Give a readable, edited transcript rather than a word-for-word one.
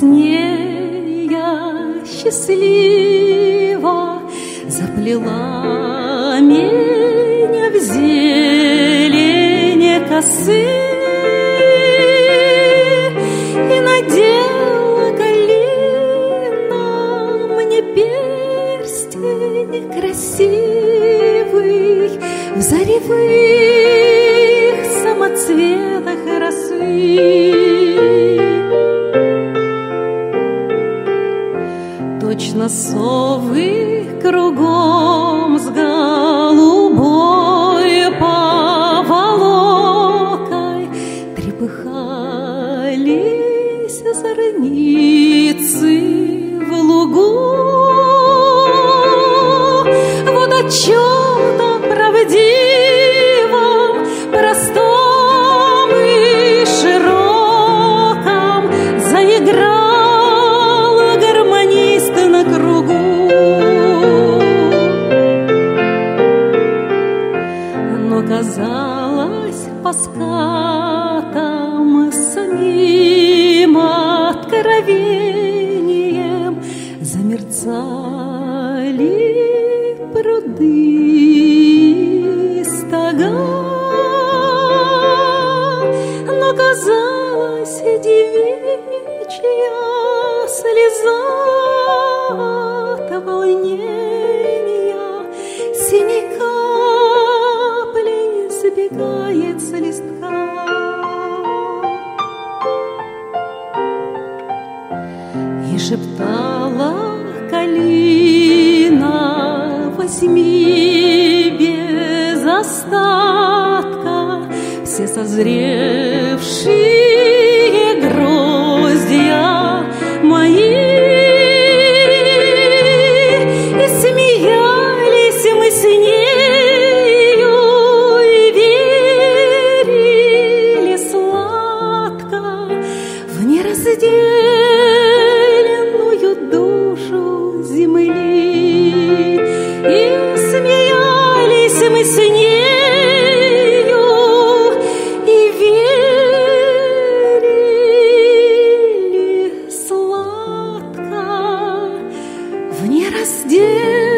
сне я счастлива заплела меня в зелень косы и надела калина мне перстень красивый в заревых самоцветах росы. Точно совы кругом с голубой поволокой трепыхались зорницы в лугу. Вот о чем-то правдивом, простом и широком заиграл гармонист на кругу. Но казалось по скатам самим откровением замерцали пруды стога. Но казалось девичья слеза от волнения синей каплей сбегает с листка. И шептала калина: возьми без остатка все созревшие гроздья мои. И смеялись мы с нею и верили сладко в нераздельную душу земли. И смеялись мы с нею и верили сладко в нераздельную